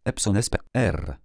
Epson SPR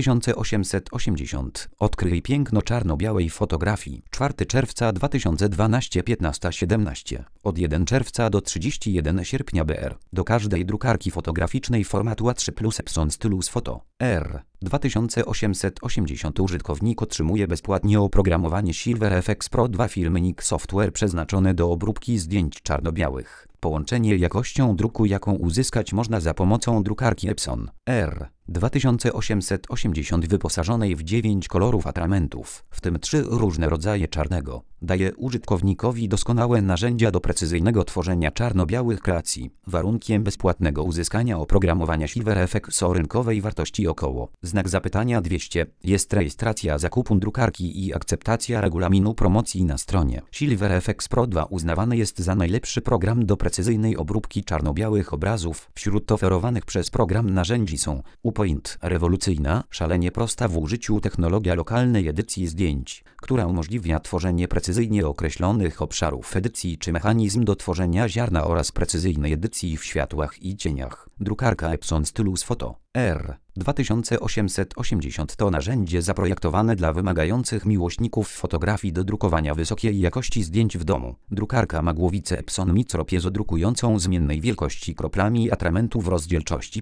2880. Odkryj piękno czarno-białej fotografii. 4 czerwca 2012 15:17. Od 1 czerwca do 31 sierpnia BR. Do każdej drukarki fotograficznej formatu A3+ Epson Stylus Photo R 2880 użytkownik otrzymuje bezpłatnie oprogramowanie Silver FX Pro 2 Filmnik software przeznaczone do obróbki zdjęć czarno-białych. Połączenie jakością druku, jaką uzyskać można za pomocą drukarki Epson R 2880 wyposażonej w 9 kolorów atramentów, w tym 3 różne rodzaje czarnego, daje użytkownikowi doskonałe narzędzia do precyzyjnego tworzenia czarno-białych kreacji. Warunkiem bezpłatnego uzyskania oprogramowania Silver FX o rynkowej wartości około $200 jest rejestracja zakupu drukarki i akceptacja regulaminu promocji na stronie. Silver FX Pro 2 uznawany jest za najlepszy program do precyzyjnej obróbki czarno-białych obrazów. Wśród oferowanych przez program narzędzi są UPoint, rewolucyjna, szalenie prosta w użyciu technologia lokalnej edycji zdjęć, która umożliwia tworzenie precyzyjnie określonych obszarów edycji czy mechanizm do tworzenia ziarna oraz precyzyjnej edycji w światłach i cieniach. Drukarka Epson Stylus Photo R 2880 to narzędzie zaprojektowane dla wymagających miłośników fotografii do drukowania wysokiej jakości zdjęć w domu. Drukarka ma głowicę Epson Micro Piezo drukującą zmiennej wielkości kroplami atramentu w rozdzielczości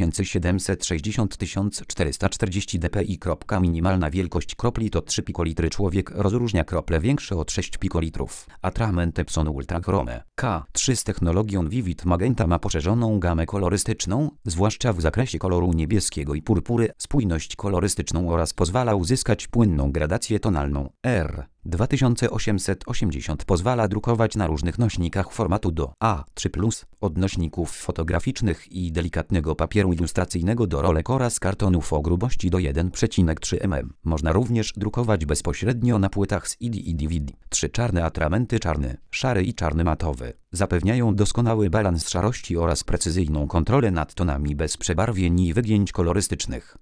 5760-1440 dpi. Minimalna wielkość kropli to 3 pikolitry. Człowiek rozróżnia krople większe od 6 pikolitrów. Atrament Epson Ultra Chrome K3 z technologią Vivid Magenta ma poszerzoną gamę kolorystyczną, zwłaszcza w zakresie koloru niebieskiego i purpury, spójność kolorystyczną oraz pozwala uzyskać płynną gradację tonalną. R 2880 pozwala drukować na różnych nośnikach formatu do A3+, od nośników fotograficznych i delikatnego papieru ilustracyjnego do rolek oraz kartonów o grubości do 1,3 mm. Można również drukować bezpośrednio na płytach z CD i DVD. 3 czarne atramenty, czarny, szary i czarny matowy, zapewniają doskonały balans szarości oraz precyzyjną kontrolę nad tonami bez przebarwień i wygięć kolorystycznych.